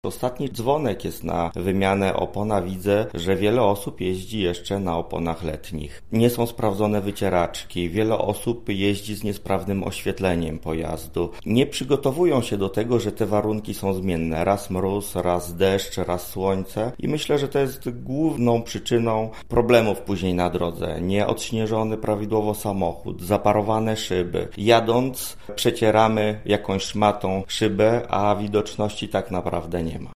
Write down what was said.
Ostatni dzwonek jest na wymianę opon, a widzę, że wiele osób jeździ jeszcze na oponach letnich. Nie są sprawdzone wycieraczki, wiele osób jeździ z niesprawnym oświetleniem pojazdu. Nie przygotowują się do tego, że te warunki są zmienne. Raz mróz, raz deszcz, raz słońce i myślę, że to jest główną przyczyną problemów później na drodze. Nieodśnieżony prawidłowo samochód, zaparowane szyby. Jadąc przecieramy jakąś szmatą szybę, a widoczności tak naprawdę nie ma.